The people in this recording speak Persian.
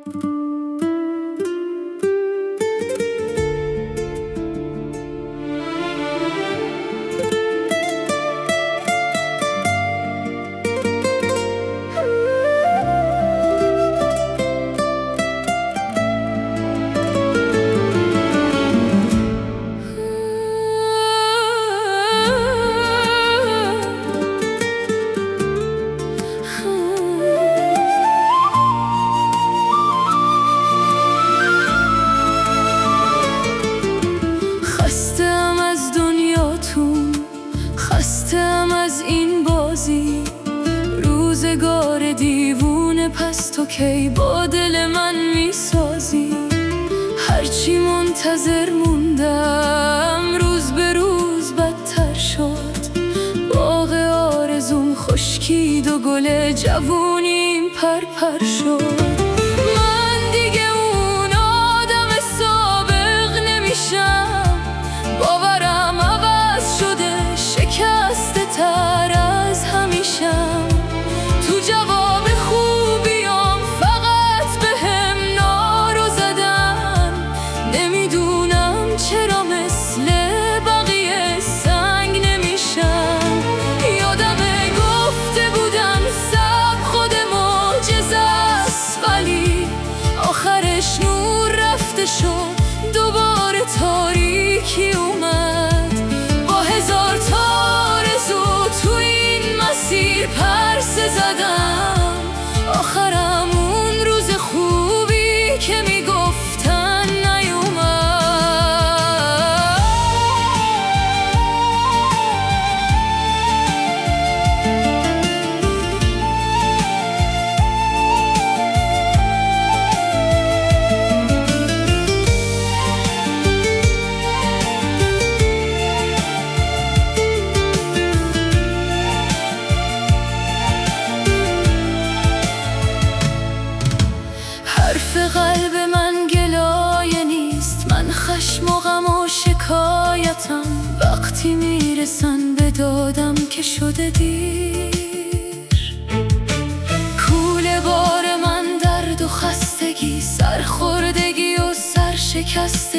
خستم از این بازی، روزگار دیوونه، پس تو کی با دل من میسازی؟ هرچی منتظر موندم روز به روز بدتر شد، باغ آرزوم خشکید و گل جوونیم پرپر شد. من دیگه اون آدم سابق نمیشم، باورم عوض شده، شکسته تر از همیشم. تو جواب خوبیام فقط بهم نارو زدن، نمیدونم چرا مثل بقیه سنگ نمیشم. یادمه گفته بودن صبر خود معجزه است، ولی آخرش نور رفته شد، دوباره تاریکی اومد. با هزار تا آرزو تو این مسیر پرسه زدم، آخرم اون روز خوبی که میگفتن نیومد. حرف قلب من گلایه نیست، من خشم و غم و شکایتم، وقتی میرسن به دادم که شده دیر. کوله بار من درد و خستگی، سرخوردگی و سرشکستگی،